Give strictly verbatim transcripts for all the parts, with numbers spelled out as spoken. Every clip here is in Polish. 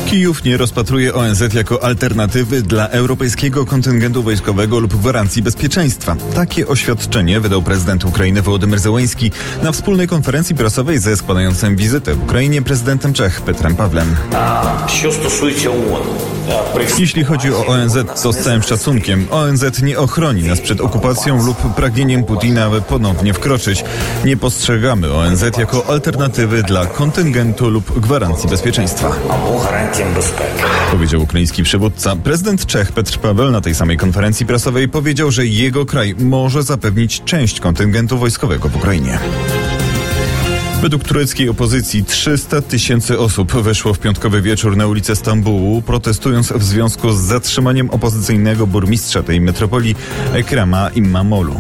Kijów nie rozpatruje O N Z jako alternatywy dla europejskiego kontyngentu wojskowego lub gwarancji bezpieczeństwa. Takie oświadczenie wydał prezydent Ukrainy Wołodymyr Zełenski na wspólnej konferencji prasowej ze składającym wizytę w Ukrainie prezydentem Czech Petrem Pawlem. Jeśli chodzi o O N Z, to z całym szacunkiem. O N Z nie ochroni nas przed okupacją lub pragnieniem Putina, aby ponownie wkroczyć. Nie postrzegamy O N Z jako alternatywy dla kontyngentu lub gwarancji bezpieczeństwa, powiedział ukraiński przywódca. Prezydent Czech Petr Paweł na tej samej konferencji prasowej powiedział, że jego kraj może zapewnić część kontyngentu wojskowego w Ukrainie. Według tureckiej opozycji trzysta tysięcy osób weszło w piątkowy wieczór na ulicę Stambułu, protestując w związku z zatrzymaniem opozycyjnego burmistrza tej metropolii Ekrema İmamoğlu.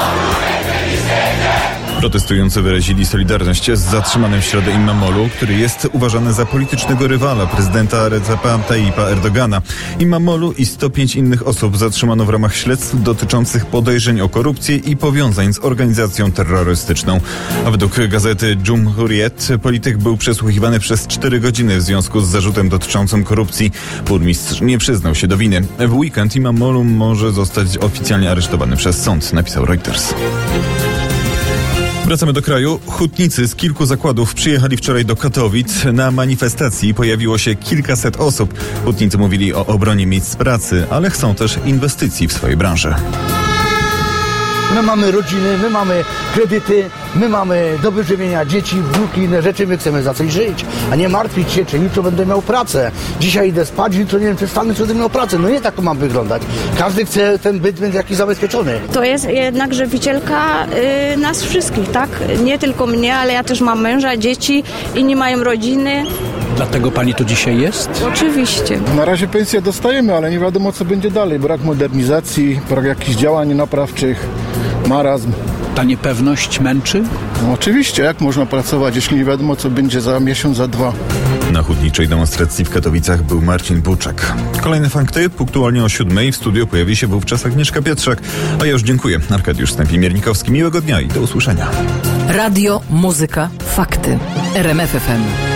Protestujący wyrazili solidarność z zatrzymanym w środę İmamoğlu, który jest uważany za politycznego rywala prezydenta Recepa Tayyipa Erdogana. İmamoğlu i sto pięć innych osób zatrzymano w ramach śledztw dotyczących podejrzeń o korupcję i powiązań z organizacją terrorystyczną. A według gazety Cumhuriyet polityk był przesłuchiwany przez cztery godziny w związku z zarzutem dotyczącym korupcji. Burmistrz nie przyznał się do winy. W weekend İmamoğlu może zostać oficjalnie aresztowany przez sąd, napisał Reuters. Wracamy do kraju. Hutnicy z kilku zakładów przyjechali wczoraj do Katowic. Na manifestacji pojawiło się kilkaset osób. Hutnicy mówili o obronie miejsc pracy, ale chcą też inwestycji w swojej branży. My mamy rodziny, my mamy kredyty, my mamy do wyżywienia dzieci, wnuki, inne rzeczy. My chcemy za coś żyć, a nie martwić się, czy jutro będę miał pracę. Dzisiaj idę spać, jutro nie wiem, czy wstanę, czy będę miał pracę. No nie tak to ma wyglądać. Każdy chce ten byt mieć jakiś zabezpieczony. To jest jednak żywicielka y, nas wszystkich, tak? Nie tylko mnie, ale ja też mam męża, dzieci, inni mają rodziny. Dlatego pani tu dzisiaj jest? Oczywiście. Na razie pensję dostajemy, ale nie wiadomo, co będzie dalej. Brak modernizacji, brak jakichś działań naprawczych, marazm. Ta niepewność męczy? No, oczywiście, jak można pracować, jeśli nie wiadomo, co będzie za miesiąc, za dwa. Na hutniczej demonstracji w Katowicach był Marcin Buczek. Kolejne fakty punktualnie o siódmej. W studiu pojawi się wówczas Agnieszka Pietrzak. A ja już dziękuję. Arkadiusz Stępień-Miernikowski. Miłego dnia i do usłyszenia. Radio, muzyka, fakty. R M F F M.